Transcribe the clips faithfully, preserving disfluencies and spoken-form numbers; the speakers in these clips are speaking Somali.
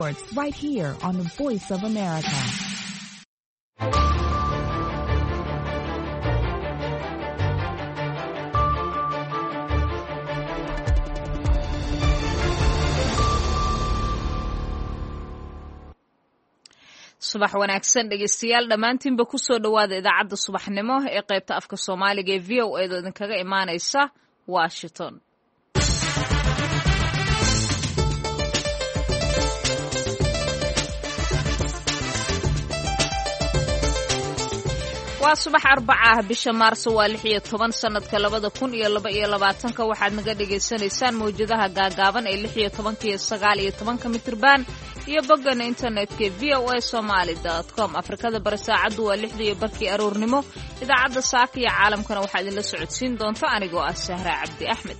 Right here on the Voice of America. subax wanaagsan dhegeystayaal dhammaantiinba ku soo dhowaada idaacadda subaxnimo ee qaybta afka soomaaliga ee v o a da idinkaga imaanaysa washington. waa subax arbaca ah bisha maarso waa lix iyo toban sanadka labada kun iyo laba iyo labaatanka waxaad naga dhagaysanaysaan mawjadaha gaagaaban ee lix iyo tobanka iyo sagaal iyo tobanka mitirban iyo boggana internetka v o a somaly dot com. afrikada bari saacaddu waa lixda iyo barkii aroornimo. idaacadda saaka iyo caalamkana waxaa idinla socodsiin doonta anigoo ah sahra cabdi axmed.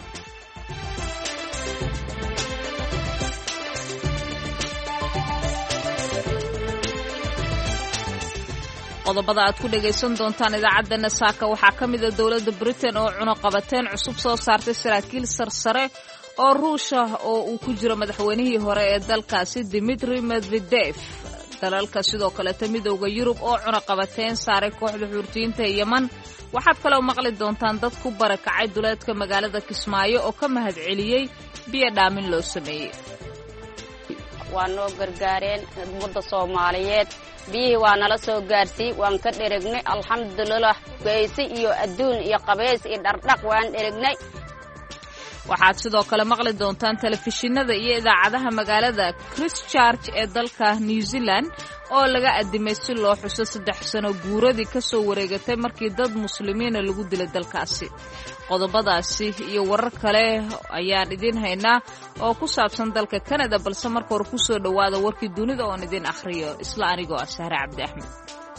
qodobada aad ku dhagaysan doontaan idaacaddana saaka waxaa ka mida dowladda britain oo cunaqabateen cusub soo saartay saraakiil sarsare oo ruush ah oo uu ku jiro madaxweynihii hore ee dalkaasi dimitri medvedev. dalalka sidoo kaleta midowda yurub oo cunaqabateen saaray kooxda xuurtiyiinta ee yeman. waxaad kaloo maqli doontaan dad ku barakacay duleedka magaalada kismaayo oo ka mahadceliyey biyo dhaamin loo sameeyey. waa noo gargaareen ummadda soomaaliyeed, biyihii waa nala soo gaarsiiy, waan ka dheregnay alxamdulilah. geysi iyo adduun iyo qabays iyo dhardhaq waan dheregnay. waxaad sidoo kale maqli doontaan telefishinada iyo idaacadaha magaalada christchurch ee dalka new zealand oo laga addimay si loo xuso saddex sano guuradii ka soo wareegatay markii dad muslimiina lagu dilay dalkaasi. qodobadaasi iyo warar kale ayaan idiin haynaa oo ku saabsan dalka canada, balse marka hore ku soo dhowaada warkii dunida oon idiin akhriyo isla anigoo ah sahre cabdi axmed.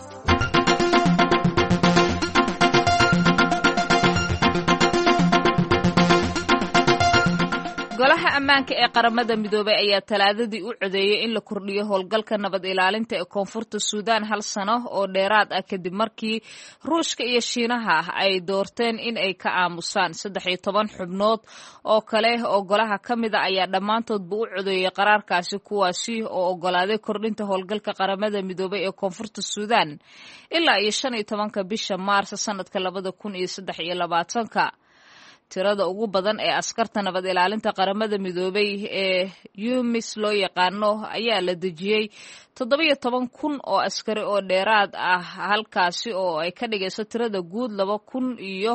golaha ammaanka ee qaramada midoobay ayaa talaadadii u codeeyey in la kordhiyo howlgalka nabad ilaalinta ee koonfurta suudaan hal sano oo dheeraad ah kadib markii ruushka iyo shiinaha ay doorteen in ay ka aamusaan. saddex iyo toban xubnood oo kale oo golaha ka mida ayaa dhammaantoodba u codeeyey qaraarkaasi, kuwaasi oo ogolaaday kordhinta howlgalka qaramada midoobay ee koonfurta suudaan ilaa iyo shan iyo tobanka bisha maarso sanadka labada kun iyo saddex iyo labaatanka. tirada ugu badan ee askarta nabad ilaalinta qaramada midoobay ee yumis loo yaqaano ayaa la dejiyey toddobiyo toban kun oo askari oo dheeraad ah, halkaasi oo ay ka dhigayso tirada guud laba kun iyo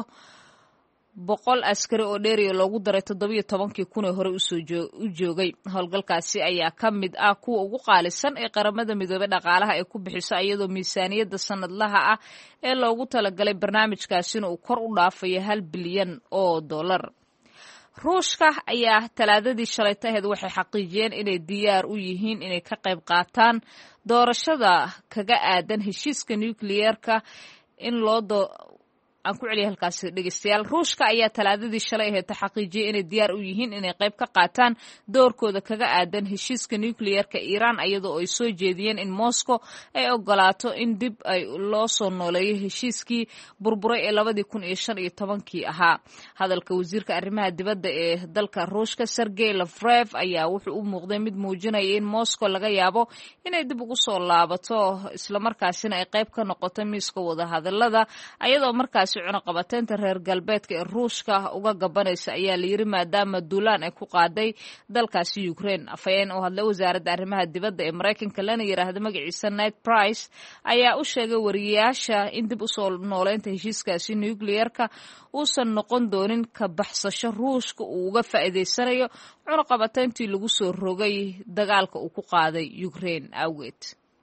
boqol askari oo dheeriya loogu daray toddobiyo tobankii kun ee hore u joogay. howlgalkaasi ayaa ka mid ah kuwa ugu qaalisan ee qaramada midoobey dhaqaalaha ay ku bixiso, iyadoo miisaaniyadda sanadlaha ah ee loogu talagalay barnaamijkaasina uu kor u dhaafayo hal bilyan oo dollar. ruushka ayaa talaadadii shalaytaheed waxay xaqiijiyeen inay diyaar u yihiin inay ka qayb qaataan doorashada kaga aadan heshiiska nukliyeerka in loo aan ku celiya halkaasi dhegeystayaal. ruushka ayaa talaadadii shalay aheed xaqiijiyey inay diyaar u yihiin inay qayb ka qaataan doorkooda kaga aadan heshiiska nukliyeerka iiraan, iyadoo ay soo jeediyeen in moscow ay ogolaato in dib ay loo soo nooleeyo heshiiskii burburay ee labadii kun iyo shan iyo tobankii ahaa. hadalka wasiirka arrimaha dibadda ee dalka ruushka sergey lavrov ayaa wuxuu u muuqday mid muujinaya in moscow laga yaabo inay dib ugu soo laabato islamarkaasina ay qayb ka noqoto miiska wadahadalada, ayadoo markaas cunaqabateynta reer galbeedka ee ruushka uga gabanaysa ayaa layiri maadaama duulaan ay ku qaaday dalkaasi Ukraine. afhayeen oo hadlay wasaaradda arrimaha dibadda ee Mareykanka lana yiraahdo magaciisa Ned Price ayaa u sheegay wariyaasha in dib u soo nooleynta heshiiskaasi nukliyeerka uusan noqon doonin ka baxsasho ruushka uu uga faa'iideysanayo cunaqabateyntii lagu soo rogay dagaalka uu ku qaaday Ukraine awgeed.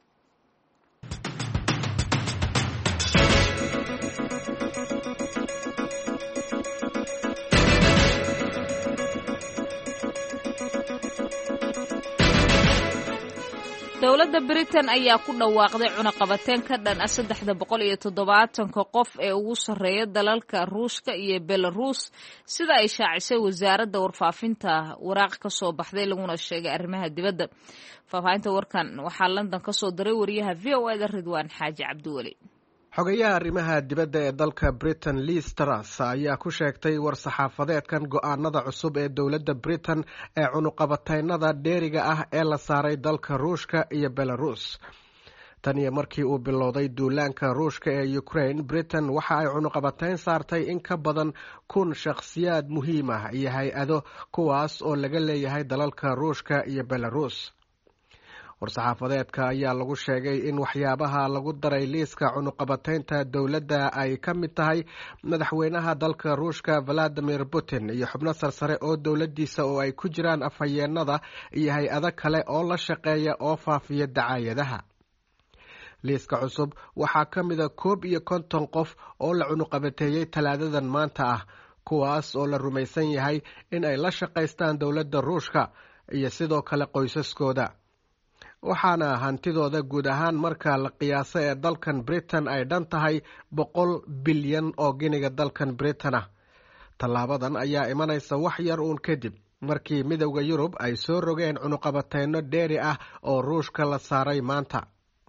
dowladda britain ayaa ku dhawaaqday cunaqabateen ka dhan ah saddexda boqol iyo toddobaatanka qof ee ugu sarreeya dalalka ruushka iyo belarus, sida ay shaacisay wasaaradda warfaafinta waraaq ka soo baxday laguna sheegay arrimaha dibadda. faahfaahinta warkan waxaa london ka soo diray wariyaha v o a da ridwaan xaaji cabdiweli. xogayaha arrimaha dibadda ee dalka Britain Liz Truss ayaa ku sheegtay war-saxaafadeedkan go'aanada cusub ee dowladda Britain ee cunuqabataynada dheeriga ah ee la saaray dalka Ruushka iyo Belarus. tan iyo markii uu bilowday duulaanka Ruushka ee Ukraine, Britain waxa ay cunuqabatayn saartay in ka badan kun shakhsiyaad muhiim ah iyo hay-ado kuwaas oo laga leeyahay dalalka Ruushka iyo Belarus. war-saxaafadeedka ayaa lagu sheegay in waxyaabaha lagu daray liiska cunuqabataynta dowladda ay ka mid tahay madaxweynaha dalka Ruushka Vladimir Putin iyo xubno sarsare oo dowladdiisa oo ay ku jiraan afhayeenada iyo hay-ado kale oo la shaqeeya oo faafiya dacaayadaha. liiska cusub waxaa ka mida koob iyo konton qof oo la cunuqabateeyey talaadadan maanta ah, kuwaas oo la rumaysan yahay in ay la shaqaystaan dowladda Ruushka iyo sidoo kale qoysaskooda. waxaana hantidooda guud ahaan marka la qiyaaso ee dalkan Britain ay dhan tahay boqol bilyan oo giniga dalkan Britain ah. tallaabadan ayaa imanaysa wax yar uun kadib markii midowda Yurub ay soo rogeen cunuqabatayno dheeri ah oo Ruushka la saaray maanta.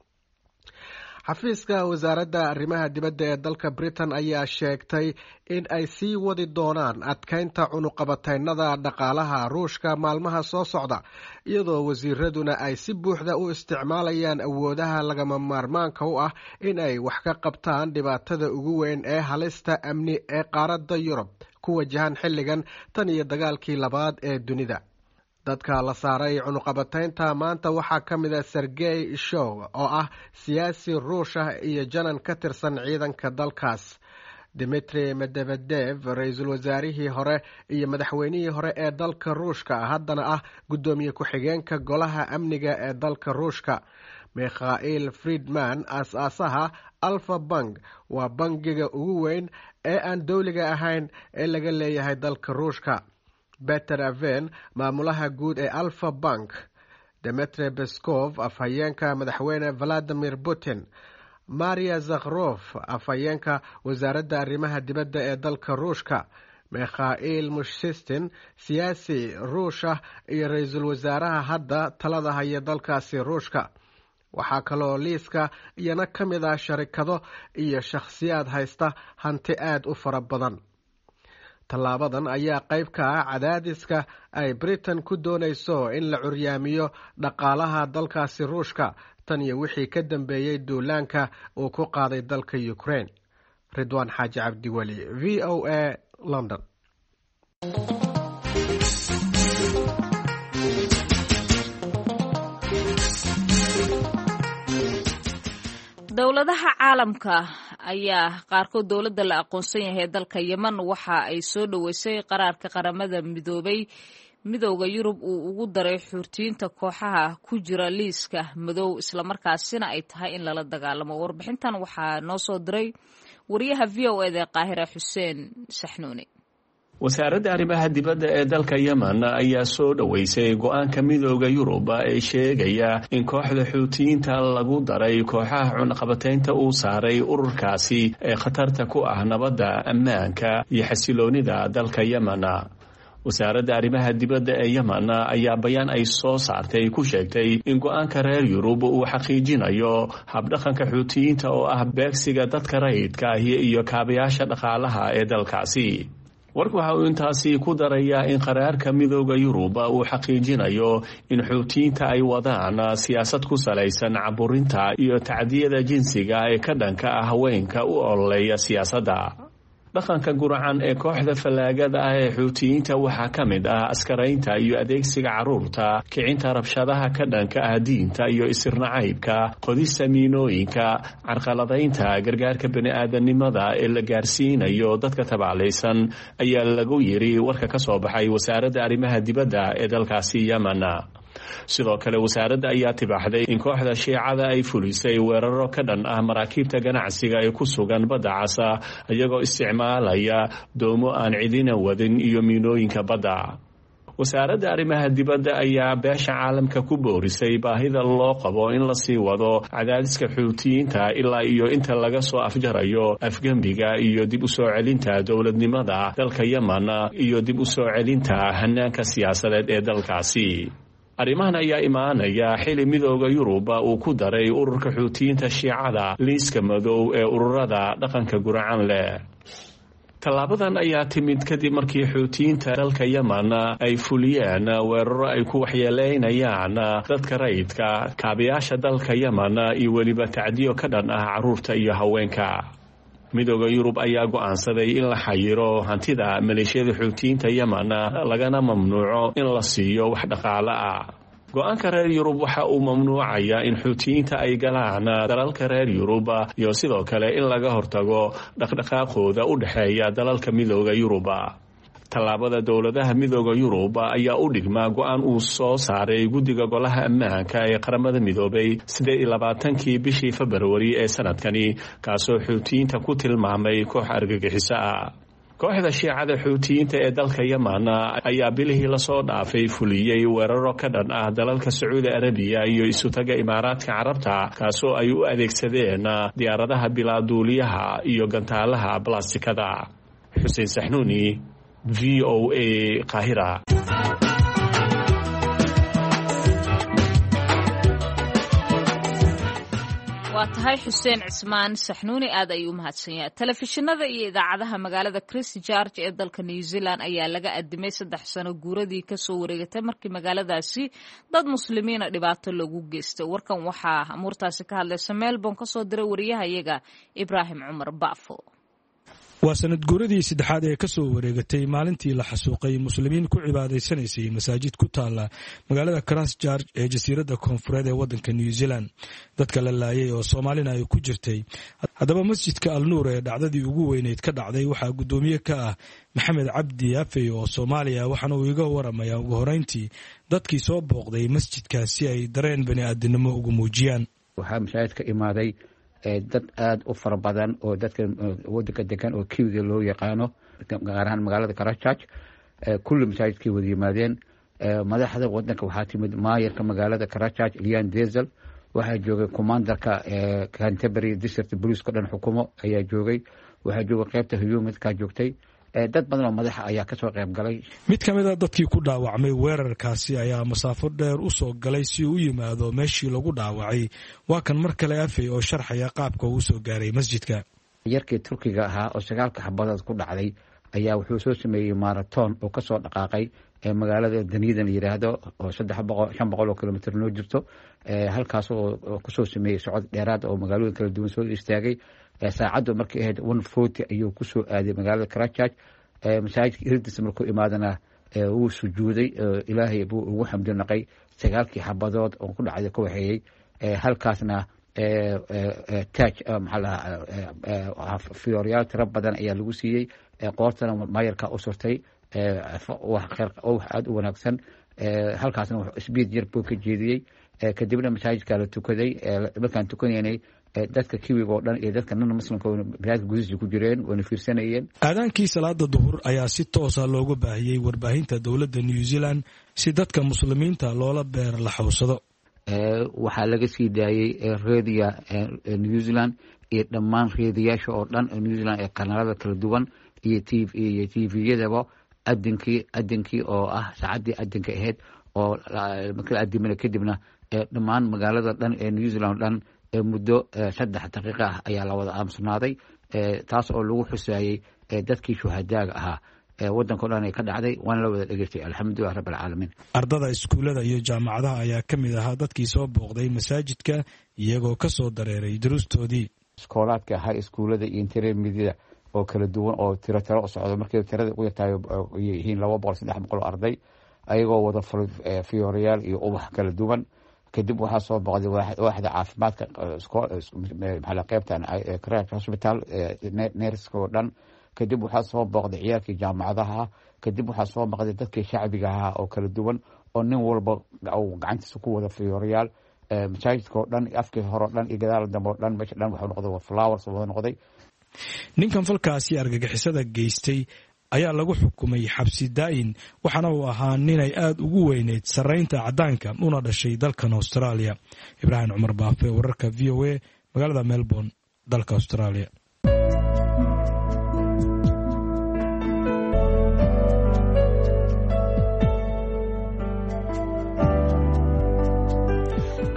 xafiiska wasaaradda arrimaha dibadda ee dalka Britain ayaa sheegtay in ay sii wadi doonaan adkaynta cunuqabataynada dhaqaalaha Ruushka maalmaha soo socda, iyadoo wasiiraduna ay si buuxda u isticmaalayaan awoodaha lagama maarmaanka u ah in ay wax ka qabtaan dhibaatada ugu weyn ee halista amni ee qaaradda Yurub ku wajahan xilligan tan iyo dagaalkii labaad ee dunida. dadka la saaray cunuqabataynta maanta waxaa ka mid ah Sergey Shoigu oo ah siyaasi Ruush ah iyo janan ka tirsan ciidanka dalkaas. Dmitry Medvedev, ra-iisul wasaarihii hore iyo madaxweynihii hore ee dalka Ruushka, haddana ah guddoomiye ku-xigeenka golaha amniga ee dalka Ruushka. Mikhail Friedman, aas-aasaha Alfa Bank, waa bangiga ugu weyn ee aan dowliga ahayn ee laga leeyahay dalka Ruushka. Peter Aven, maamulaha guud ee Alfa Bank. Dmitry Peskov, afhayeenka madaxweyne Vladimir Putin. Maria Zakharov, afhayeenka wasaaradda arrimaha dibadda ee dalka Ruushka. Mikhail Mushustin, siyaasi Ruush ah iyo ra-iisul wasaaraha hadda talada haya dalkaasi Ruushka. waxaa kaloo liiska iyana ka mid ah sharikado iyo shakhsiyaad haysta hanti aad u fara badan. tallaabadan ayaa qayb ka ah cadaadiska ay Britain ku doonayso in la curyaamiyo dhaqaalaha dalkaasi Ruushka tan iyo wixii ka dambeeyey duulaanka uu ku qaaday dalka Ukraine. Ridwaan Xaaji Cabdiweli, V O A, London. dowladaha caalamka ayaa qaarkood dowladda la aqoonsan yahay dalka Yemen waxa ay soo dhaweysay qaraarka qaramada midoobay midowga Yurub uu ugu daray xurtiinta kooxaha ku jira liiska madow, isla markaasina ay tahay in lala dagaalamo. warbixintan waxaa noo soo diray wariyaha V O A da Qaahira Xuseen Saxnuuni. wasaaradda arrimaha dibadda ee dalka Yemen ayaa soo dhaweysay go'aanka midowga Yurub ee sheegaya in kooxda xuutiyiinta lagu daray kooxaha cunaqabataynta uu saaray ururkaasi ee khatarta ku ah nabadda, ammaanka iyo xasiloonida dalka Yemen. wasaaradda arrimaha dibadda ee Yemen ayaa bayaan ay soo saartay ku sheegtay in go'aanka reer Yurub uu xaqiijinayo habdhaqanka xuutiyiinta oo ah beegsiga dadka rayidka ah iyo kaabayaasha dhaqaalaha ee dalkaasi. warku waxa uu intaasi ku darayaa in qaraarka midowga Yurub uu xaqiijinayo in xuutiyiinta ay wadaan siyaasad ku salaysan caburinta iyo tacdiyada jinsiga ee ka dhanka ah haweenka u ololeeya siyaasadda. dhaqanka guracan ee kooxda fallaagada ah ee xuutiyiinta waxaa ka mid ah askaraynta iyo adeegsiga carruurta, kicinta rabshadaha ka dhanka ah diinta iyo isirnacaybka, qodista miinooyinka, carqaladaynta gargaarka bini'aadanimada ee la gaarsiinayo dadka tabaalaysan, ayaa lagu yiri warka ka soo baxay wasaaradda arrimaha dibadda ee dalkaasi Yemen. sidoo kale wasaaradda ayaa tibaaxday in kooxda shiicada ay fulisay weeraro ka dhan ah maraakiibta ganacsiga ee ku sugan badda casa iyagoo isticmaalaya doomo aan cidina wadin iyo miinooyinka badda. wasaaradda arrimaha dibadda ayaa beesha caalamka ku boorisay baahida loo qabo in la sii wado cadaadiska xuutiyiinta ilaa iyo inta laga soo afjarayo afgembiga iyo dib u soo celinta dowladnimada dalka Yemen iyo dib u soo celinta hanaanka siyaasadeed ee dalkaasi. arrimahan ayaa imaanaya xili midooda Yurub uu ku daray ururka xuutiyiinta Shiicada liiska madow ee ururada dhaqanka guracan leh. Tallaabadan ayaa timid kadib markii xuutiyiinta dalka Yemen ay fuliyeen weeraro ay ku waxyeeleynayaan dadka rayidka, kaabayaasha dalka Yemen iyo weliba tacdiyo ka dhan ah carruurta iyo haweenka. midooda Yurub ayaa go'aansaday in la xayiro hantida maleeshiyada xuutiyiinta Yemen lagana mamnuuco in la siiyo wax dhaqaale ah. go'aanka reer Yurub waxa uu mamnuucaya in xuutiyiinta ay galaan dalalka reer Yurub iyo sidoo kale in laga hortago dhaqdhaqaaqooda u dhaxeeya dalalka midooda Yurub. tallaabada dowladaha midooda Yurub ayaa u dhigma go'aan uu soo saaray guddiga golaha ammaanka ee qaramada midoobay siddeed iyo labaatankii bishii February ee sanadkani, kaasoo xuutiyiinta ku tilmaamay koox argagixiso ah. kooxda Shiicada xuutiyiinta ee dalka Yemen ayaa bilihii la soo dhaafay fuliyay weeraro ka dhan ah dalalka Sacuudi Arabiya iyo isutaga Imaaraadka Carabta, kaasoo ay u adeegsadeen diyaaradaha bilaaduuliyaha iyo gantaalaha blastikada. Xuseen Saxnuuni, V O A, Qaahira. waa tahay Xuseen Cismaan Saxnuuni, aad ayuu u mahadsan yahay. telefishinada iyo idaacadaha magaalada Christchurch ee dalka New Zealand ayaa laga adimay saddex sano guuradii kasoo wareegatay markii magaaladaasi dad muslimiina dhibaato lagu geystay. warkan waxaa amuurtaasi ka hadlaysa Melbourne kasoo diray wariyahayaga Ibraahim Cumar Baafo. waa sanad guuradii saddexaad ee ka soo wareegatay maalintii la xasuuqay muslimiin ku cibaadaysanaysay masaajid ku taala magaalada Christchurch ee jasiiradda koonfureed ee waddanka New Zealand. dadka la laayay oo Soomaalina ay ku jirtay. haddaba masjidka Al-Nuur ee dhacdadii ugu weyneyd ka dhacday waxaa guddoomiye ka ah Maxamed Cabdi Afey oo Soomaaliya, waxaana uu iga waramayaa ugu horeyntii dadkii soo booqday masjidkaasi ay dareen bani'aadanimo ugu muujiyaan. waxaa masaajidka imaaday dad aad u fara badan oo dadka wadanka degan oo kiwiga loo yaqaano, gaar ahaan magaalada Christchurch. kulli masaajidkay wada yimaadeen. madaxda wadanka waxaa timid maayarka magaalada Christchurch Lian Diesel, waxaa joogay commandarka Canterbury District Police ka dhan xukumo ayaa joogay, waxaa joogay qaybta humanka joogtay. dad badan oo madaxa ayaa ka soo qayb galay. mid ka mid ah dadkii ku dhaawacmay weerarkaasi ayaa masaafo dheer u soo galay si uu u yimaado meeshii lagu dhaawacay. waa kan mar kale Afey oo sharxaya qaabka uu soo gaaray masjidka. yarkii Turkiga ahaa oo sagaalka xabadood ku dhacday ayaa wuxuu soo sameeyey marathon oo ka soo dhaqaaqay ee magaalada Dunedin la yiraahdo oo saddex boqol shan boqol oo kilomitir noo jirto. halkaas oo ku soo sameeyey socod dheeraad oo magaalooyin kala duwan soo istaagay. saacadu markay ahayd one forty ayuu ku soo aaday magaalada Christchurch. masaajidka irdis markuu imaadana wuu sujuuday, ilaahay buu ugu xamdi naqay sagaalkii xabadood oo ku dhacday ku waxeeyey. halkaasna taaj maxaa fiyooryaal tiro badan ayaa lagu siiyey. qoortana maayarka u surtay wax aad u wanaagsan. halkaasna isbiid yar buu ka jeediyey. kadibna masaajidka la tukaday. markaan tukanaynay dadka kiwiga oo dhan iyo dadka nana muslimka bilaadka gudihiisa ku jireen wana fiirsanayeen. aadaankii salaada duhur ayaa si toosa loogu baahiyey warbaahinta dowladda New Zealand si dadka muslimiinta loola beer la xawsado. waxaa laga sii daayey reediya New Zealand iyo dhammaan reediyaasha oo dhan New Zealand ee kanaalada kala duwan iyo T V iyo T V-yadaba adinkii adinkii oo ah saacadii adinka ahayd oo markii adimina kadibna dhammaan magaalada dhan ee New Zealand dhan muddo saddex daqiiqo ah ayaa la wada aamusnaaday. taas oo lagu xusaayey dadkii shuhadaaga ahaa waddanka dhan ay ka dhacday, waana la wada dhegeystay. alxamdulilah rabbil caalamiin. ardada iskuulada iyo jaamacadaha ayaa ka mid ahaa dadkii soo booqday masaajidka iyagoo ka soo dareeray duruustoodii. iskoolaadka ahaa iskuulada iyo intermediate oo kala duwan oo tiro tiro u socdo, markii tirada ugu yartahay yihiin laba boqol saddex boqol arday ayagoo wada fiyooriyaal iyo ubax kala duwan. kadib waxaa soo booqday waaxda caafimaadka maxaa qaybtan Christchurch Hospital neerska oo dhan. kadib waxaa soo booqday ciyaalkii jaamacadaha. kadib waxaa soo booqday dadkii shacbiga ahaa oo kala duwan oo nin walba gacantiisa ku wada fiyooriyaal. masaajidka oo dhan, afkii hore oo dhan iyo gadaal dambe oo dhan, meesha dhan wuxuu noqday flowers wada noqday. ninkan falkaasi argagixisada geystay ayaa lagu xukumay xabsi daa'in, waxaana uu ahaa ninay aad ugu weyneyd sarreynta caddaanka una dhashay dalkan Australia. Ibraahim Cumar Baafe, wararka V O A, magaalada Melbourne, dalka Australia.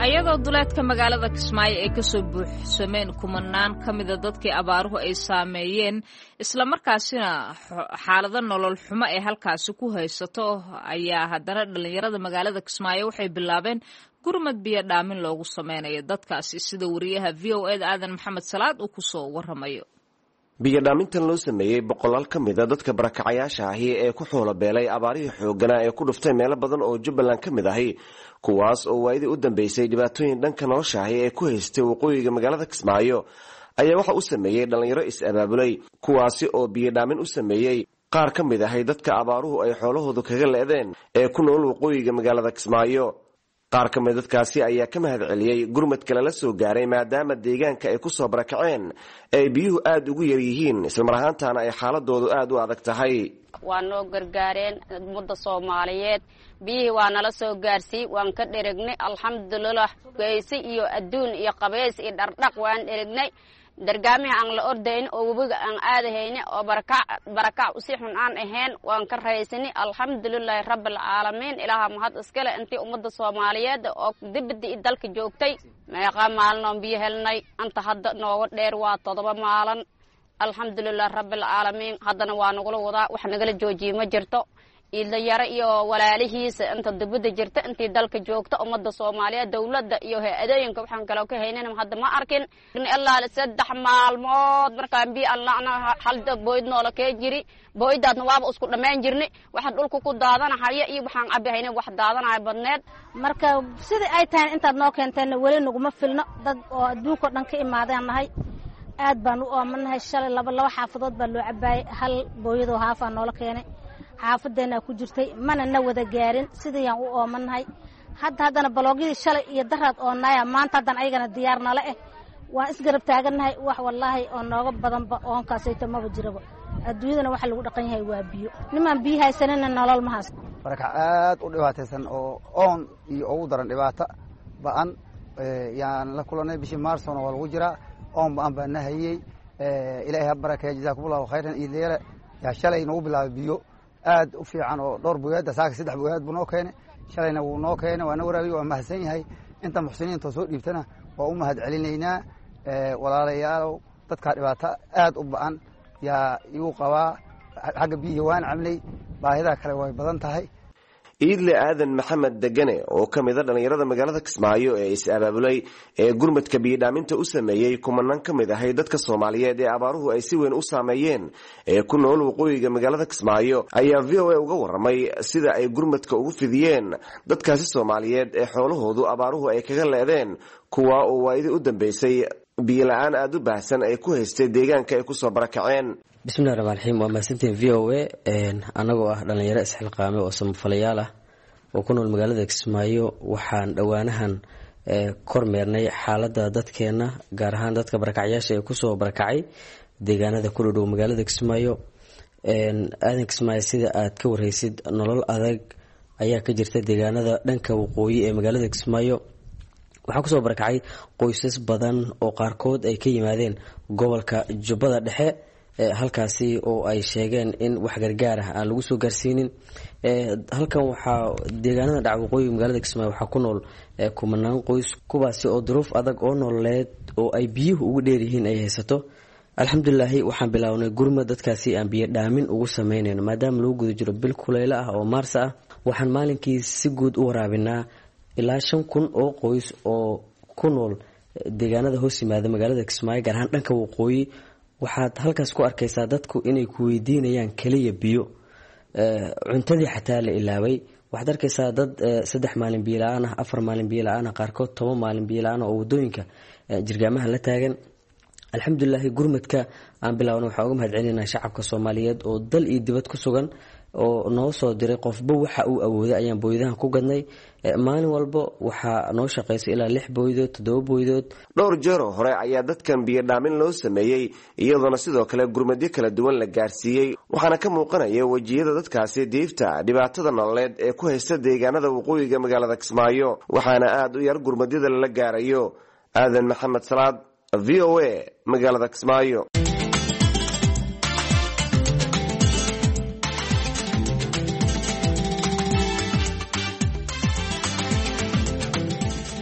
ayadoo duleedka magaalada Kismaayo ay kasoo buuxsameen kumanaan ka mida dadkii abaaruhu ay saameeyeen isla markaasina xaalado nolol xumo ay halkaasi ku haysato ayaa haddana dhalinyarada magaalada Kismaayo waxay bilaabeen gurmad biyo dhaamin loogu sameynayo dadkaasi sida wariyaha V O A Aadan Maxamed Salaad uu ku soo waramayo. biyo dhaamintan loo sameeyay boqolaal ka mid ah dadka barakacayaasha ahi ee ku xoolo beelay abaarihii xoogana ee ku dhuftay meelo badan oo Jubbaland ka mid ahi kuwaas oo waayadii u dambeysay dhibaatooyin dhanka nolosha ahi ee ku haystay waqooyiga magaalada Kismaayo ayaa waxa uu sameeyay dhalinyaro is-abaabulay kuwaasi oo biyo dhaamin u sameeyay qaar ka mid ahi dadka abaaruhu ay xoolahoodu kaga leedeen ee ku nool waqooyiga magaalada Kismaayo. qaar ka mid dadkaasi ayaa ka mahad celiyay gurmadka la soo gaaray maadaama deegaanka ay ku soo barakaceen ay biyuhu aad ugu yar yihiin isla mar ahaantaana ay xaaladoodu aad u adag tahay. waa noo gargaareen ummadda Soomaaliyeed biyihii waa nala soo gaarsii waan ka dheregnay alxamdulilah geysi iyo adduun iyo qabeys iyo dhardhaq waan dheregnay dargaamihi aan la ordayn oo wabiga aan aadahayni oo barakac barakac u si xun aan ahayn waan ka raysani alxamdulilah rabbil caalamiin ilaaha mahad iskale intii ummadda Soomaaliyeed oo dibadda dalka joogtay meeqa maalin biyo helnay anta hadda nooga dheer waa todoba maalin alxamdulilah rabbil caalamiin haddana waa nagula wadaa wax nagala joojiyay ma jirto ila yara iyo walaalihiisa inta dibadda jirta intii dalka joogta ummadda Soomaaliyeed dawladda iyo hay'adooyinka waxaan kala ka haynana hadda ma arkin ilaa saddex maalmood markaan biyo allahna hal boyd noola ka jiri boydaadna waaba isku dhamaan jirnay waxa dhulku ku daadanahay iyo waxaan cabahayna wax daadanahay badneed marka sidii ay tahay intaad noo keenteen wali naguma filno dad oo adduunka dhan ka imaadeen nahay aad baan u oomanahay shalay laba laba xaafadood baa loo cabaayay hal booyadoo haafaa noola keenay xaafadeena ku jirtay mana na wada gaarin sidayaan u oomanahay hadda haddana baloogyadii shalay iyo daraad oo naaya maanta haddana ayagana diyaar nala eh waan isgarab taaganahay wax wallaahi oo nooga badanba oonkaasayta maba jiraba adduunyadana waxa lagu dhaqan yahay waa biyo nimaan biyo haysanina nolol ma haysto barakac aad u dhibaataysan oo oon iyo ugu daran dhibaato ba'an yaan la kulanay bishii maarsona waa lagu jiraa oon ba'an baa nahayey ilaahay ha barakeeyo jazaakumullahu khayran iyo leele yaa shalay nagu bilaabay biyo aad u fiican oo dhowr bogaad saaka saddex bogaad buu noo keenay shalayna wuu noo keenay waana waraabiyo waa mahadsan yahay inta muxsiniinta soo dhiibtana waa u mahad celinaynaa walaalayaal dadka dhibaato aad u ba'an yaa igu qabaa xagga biyihii waan camlay baahidaa kale way badan tahay. iidle aadan maxamed degane oo ka mid ah dhalinyarada magaalada Kismaayo ee is-abaabulay ee gurmadka biyo dhaaminta u sameeyay kumanaan ka mid ahay dadka Soomaaliyeed ee abaaruhu ay si weyn u saameeyeen ee ku nool waqooyiga magaalada Kismaayo ayaa V O A uga waramay sida ay gurmadka ugu fidiyeen dadkaasi Soomaaliyeed ee xoolahoodu abaaruhu ay kaga leedeen kuwa oo waayadii u dambeysay biyo la'aan aad u baahsan ay ku haystay deegaanka ay ku soo barakaceen. bismillahi rahmaani rahiim waa mahadsantiin V O A anagoo ah dhalinyaro isxilqaamay oo samafalayaal ah oo ku nool magaalada Kismaayo waxaan dhowaanahan kormeernay xaaladda dadkeena gaar ahaan dadka barakacayaasha ee kusoo barakacay deegaanada ku dhow magaalada Kismaayo aadan Kismaayo sida aad ka warhaysid nolol adag ayaa ka jirta deegaanada dhanka waqooyi ee magaalada Kismaayo waxaa kusoo barakacay qoysas badan oo qaarkood ay ka yimaadeen gobolka Jubbada Dhexe halkaasi oo ay sheegeen in wax gargaar ah aan lagu soo gaarsiinin halkan waxaa deegaanada dhaca waqooyiga magaalada Kismaayo waxaa ku nool kumanaan qoys kuwaasi oo duruuf adag oo nololeed oo ay biyuhu ugu dheer yihiin ay haysato alxamdulilaahi waxaan bilownay gurmad dadkaasi aan biyo dhaamin ugu sameynayno maadaama lagu guda jiro bil kuleylo ah oo maarsa ah waxaan maalinkii si guud u waraabinaa ilaa shan kun oo qoys oo ku nool deegaanada hoos yimaada magaalada Kismaayo gaar ahaan dhanka waqooyi waxaad halkaas ku arkaysaa dadku inay ku weydiinayaan kaliya biyo cuntadii xataa la ilaaway waxaad arkaysaa dad saddex maalin biyo la-aan ah afar maalin biyo la-aan ah qaarkood toban maalin biyo la-aan oo wadooyinka jirgaamaha la taagan alxamdulilaahi gurmadka aan bilaawna waxaan uga mahad celinaa shacabka Soomaaliyeed oo dal iyo dibad ku sugan oo noo soo diray qofba waxa uu awooday ayaan booyadahan ku gadnay maalin walba waxaa noo shaqaysay ilaa lix booydood toddoba booydood dhowr jeer hore ayaa dadkan biyo dhaamin loo sameeyey iyadoona sidoo kale gurmadyo kala duwan la gaarsiiyey waxaana ka muuqanaya wejiyada dadkaasi diifta dhibaatada nololeed ee ku haysta deegaanada waqooyiga magaalada Kismaayo waxaana aad u yar gurmadyada la gaarayo. aadan maxamed salaad V O A magaalada Kismaayo.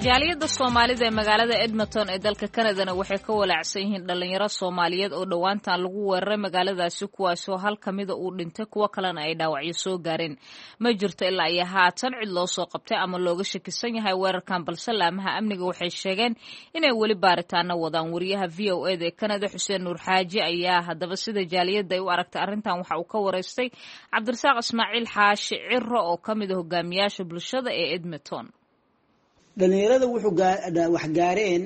jaaliyadda soomaalida ee magaalada edmonton ee dalka kanadana waxay ka walaacsan yihiin dhalinyaro soomaaliyeed oo dhowaantan lagu weeraray magaaladaasi kuwaasoo hal ka mida uu dhintay kuwo kalena ay dhaawacyo soo gaareen ma jirto ilaa iyo haatan cid loo soo qabtay ama looga shakisan yahay weerarkan balse laamaha amniga waxay sheegeen inay weli baaritaano wadaan. wariyaha v o eda ee kanada xuseen nuur xaaji ayaa haddaba sida jaaliyadda ay u aragtay arrintan waxa uu ka wareystay cabdirasaaq ismaaciil xaashi ciro oo ka mid a hogaamiyaasha bulshada ee edmonton. dhalinyarada wuxuu wax gaareen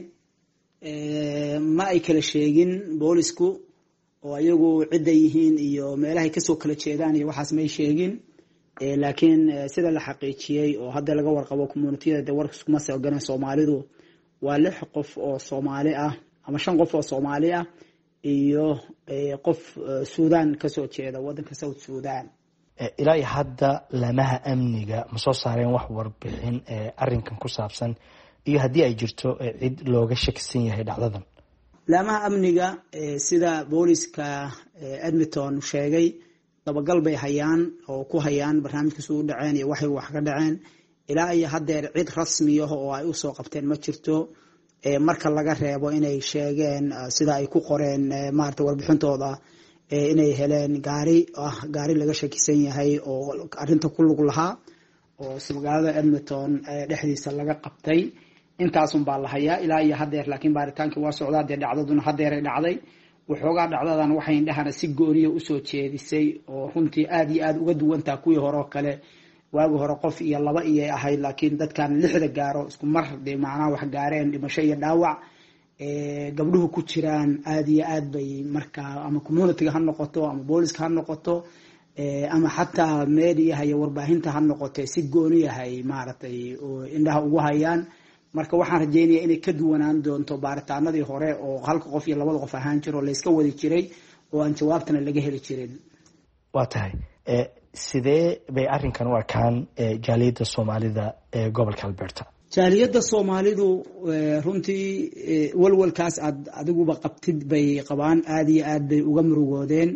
ma ay kala sheegin boolisku oo ayagu cidda yihiin iyo meelahay kasoo kala jeedaan iyo waxaas may sheegin, laakiin sida la xaqiijiyey oo hadda laga warqabo communitiyada de warkas kuma soo garan Soomaalidu waa lix qof oo Soomaali ah ama shan qof oo Soomaali ah iyo qof Suudaan kasoo jeeda wadanka South Suudaan. ilaa hadda lamaha amniga ma soo saareen wax warbixin arrinkan ku saabsan iyo haddii ay jirto cid looga shakisan yahay dhacdadan? lamaha amniga sida booliska Edmonton sheegay dabagal bay hayaan oo ku hayaan barnaamijka soo dhaceen iyo waxay wax ka dhaceen. ilaa ay haddeer cid rasmi ah oo ay u soo qabteen ma jirto, marka laga reebo inay sheegeen sida ay ku qoreen maarta warbixintooda inay heleen gaari ah gaari laga shakisan yahay oo arinta ku lug lahaa oo magaalada Edmonton dhexdiisa laga qabtay. intaasun baa la hayaa ilaa iyo haddeer, laakiin baaritaankii waa socdaa. dee dhacdaduna haddeer ay dhacday, waxoogaa dhacdadan waxay indhahana si gooniya usoo jeedisay oo runtii aad iyo aad uga duwantaa kuwii hore oo kale. waagi hore qof iyo laba iyay ahayd, laakiin dadkan lixda gaaro isku mar dee macnaha wax gaareen dhimasho iyo dhaawac gabdhuhu ku jiraan. aad iyo aad bay markaa ama communityga ha noqoto ama booliska ha noqoto ama xataa meediyaha iyo warbaahinta ha noqoto si gooni yahay maaragtay oo indhaha ugu hayaan. marka waxaan rajeynayaa inay ka duwanaan doonto baaritaanadii hore oo halka qof iyo labada qof ahaan jiro la iska wadi jiray oo aan jawaabtana laga heli jirin. waa tahay sidee bay arrinkan u arkaan jaaliyadda Soomaalida ee gobolka Alberta? jaaliyadda Soomaalidu runtii walwalkaas aad adiguba qabtid bay qabaan. aad iyo aad bay uga murugoodeen,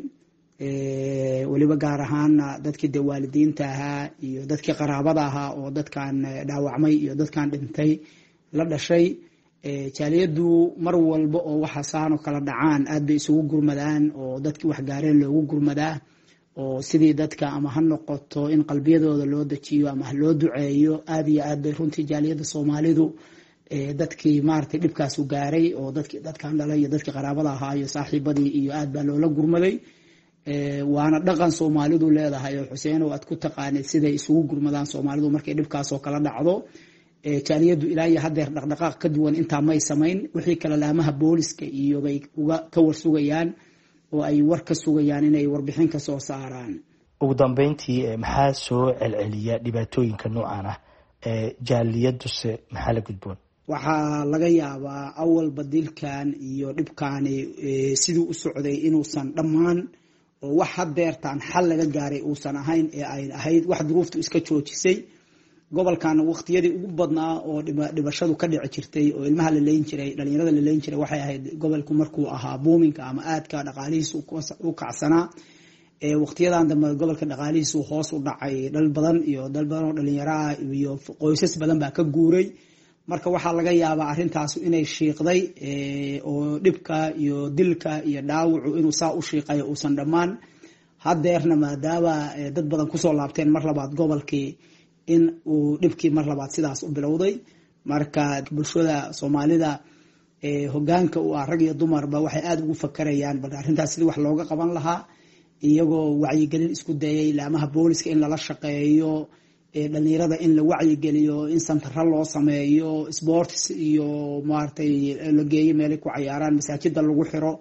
waliba gaar ahaan dadkii de waalidiinta ahaa iyo dadkii qaraabada ahaa oo dadkan dhaawacmay iyo dadkan dhintay la dhashay. jaaliyaddu mar walba oo waxa saano kala dhacaan aad bay isugu gurmadaan oo dadkii wax gaareen loogu gurmadaa oo sidii dadka ama ha noqoto in qalbiyadooda loo dajiyo ama loo duceeyo. aad iyo aad bay runtii jaaliyadda Soomaalidu dadkii maartay dhibkaas u gaaray oo dadkii dadkan dhalay iyo dadkii qaraabada ahaa iyo saaxiibadii iyo aad baa loola gurmaday. waana dhaqan Soomaalidu leedahay oo Xuseen oo aad ku taqaanid siday isugu gurmadaan Soomaalidu markay dhibkaas oo kala dhacdo. jaaliyaddu ilaa iyo haddeer dhaqdhaqaaq ka duwan intaa may samayn. wixii kala laamaha booliska iyo bay uga ka warsugayaan oo ay war ka sugayaan inay warbixin ka soo saaraan. ugu dambeyntii maxaa soo celceliya dhibaatooyinka noocan ah ee jaaliyaduse maxaa la gudboon? waxaa laga yaabaa awalba dilkan iyo dhibkaani siduu u socday inuusan dhammaan oo wax haddeertaan xal laga gaaray uusan ahayn ee ay ahayd wax duruuftu iska joojisay. gobolkan waqtiyadii ugu badnaa oo dhibashadu ka dhici jirtay oo ilmaha la leyn jiray dhalinyarada la leyn jiray waxay ahayd gobolku markuu ahaa boominka ama aadka dhaqaalihiisu u kacsanaa. waqtiyadan dambe gobolka dhaqaalihiisu hoos u dhacay, dhal badan iyo dal badan oo dhalinyaro ah iyo qoysas badan baa ka guuray. marka waxaa laga yaabaa arrintaas inay shiiqday oo dhibka iyo dilka iyo dhaawacu inuu saa u shiiqayo uusan dhammaan. haddeerna maadaama dad badan kusoo laabteen mar labaad gobolkii in uu dhibkii mar labaad sidaas u bilowday. marka bulshada Soomaalida hogaanka u ah rag iyo dumarba waxay aad ugu fakarayaan bal arrintaas sidii wax looga qaban lahaa, iyagoo wacyigelin isku dayay laamaha booliska in lala shaqeeyo, dhalinyarada in la wacyigeliyo, in santaro loo sameeyo, sports iyo maartay la geeyo meelay ku cayaaraan, masaajida lagu xiro,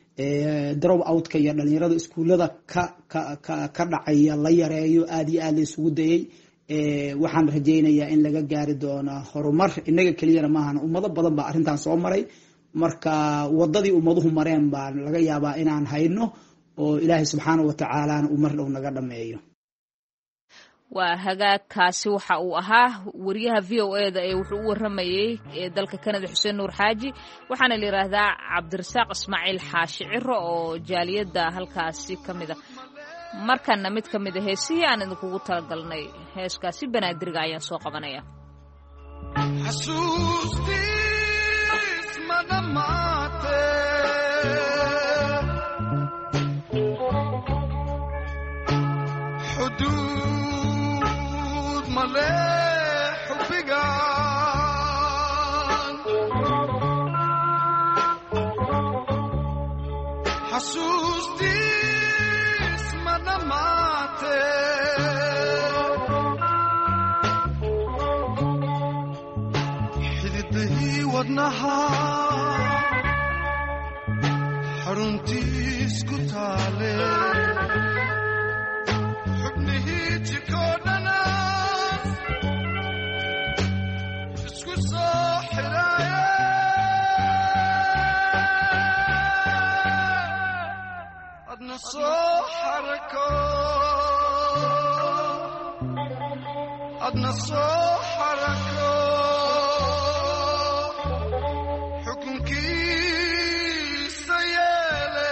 drop outka iyo dhalinyarada iskuulada ka ka ka dhacaya la yareeyo. aad iyo aad la isugu dayay. waxaan rajeynayaa in laga gaari doono horumar. inaga keliyana maahan, ummado badan baa arrintan soo maray. marka wadadii ummaduhu mareen baa laga yaabaa inaan hayno oo Ilaahay subxaanahu wa tacaala uu mar dhow naga dhameeyo. waa hagaagkaasi waxa uu ahaa wariyaha v o eda ee wuxuu u waramayay ee dalka Kanada Xuseen Nuur Xaaji. waxaana la yiraahdaa Cabdirasaaq Ismaaciil Xaashi Ciro oo jaaliyadda halkaasi kamid ah. markana mid kamid ah heesihii aan idinkugu talagalnay heeskaasi Banaadirga ayaan soo qabanaya. xasuustiis ma dhammaate xuduud ma leh xubbigan xasuustiis ma dhammaate xididihii wadnaha xaruntiis ku taale xubnihii jikoo dhana isku soo xidhaaye adna soo xarako adna soo xarako xukunkiisa yeele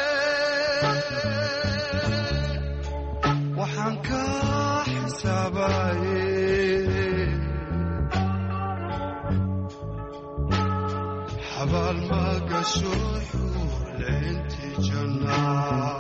waxaan ka xisaabaye xabaal ma gasho xuurleynti jannaa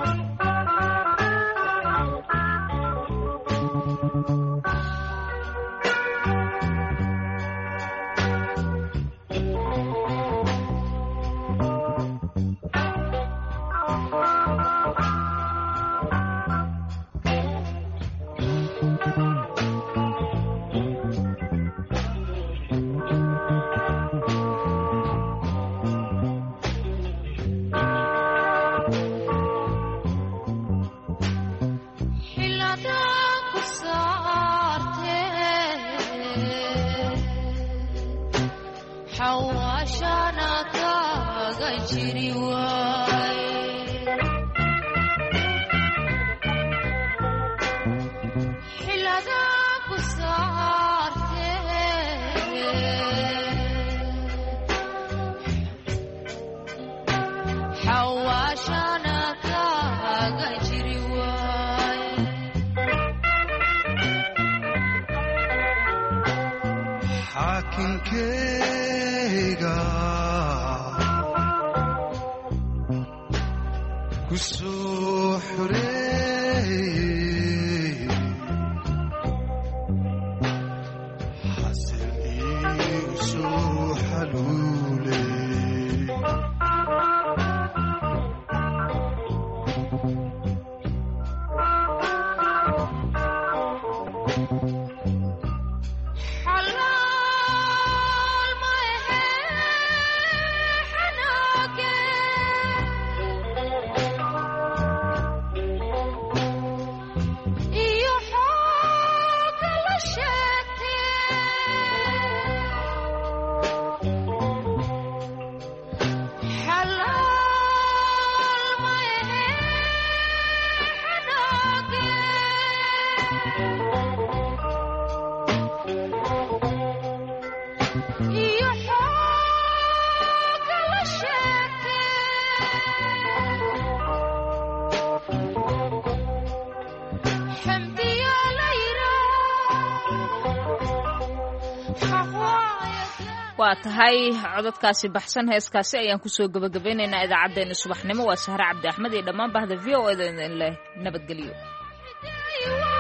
xaakinkeyga ku soo xoreeyey xasil iigu soo xaluuley waa tahay codadkaasi baxsan heeskaasi ayaan kusoo gabagabeynaynaa idaacaddeenna subaxnimo waa sahre cabdi axmed iyo dhammaan bahda v o eda idin leh nabadgelyo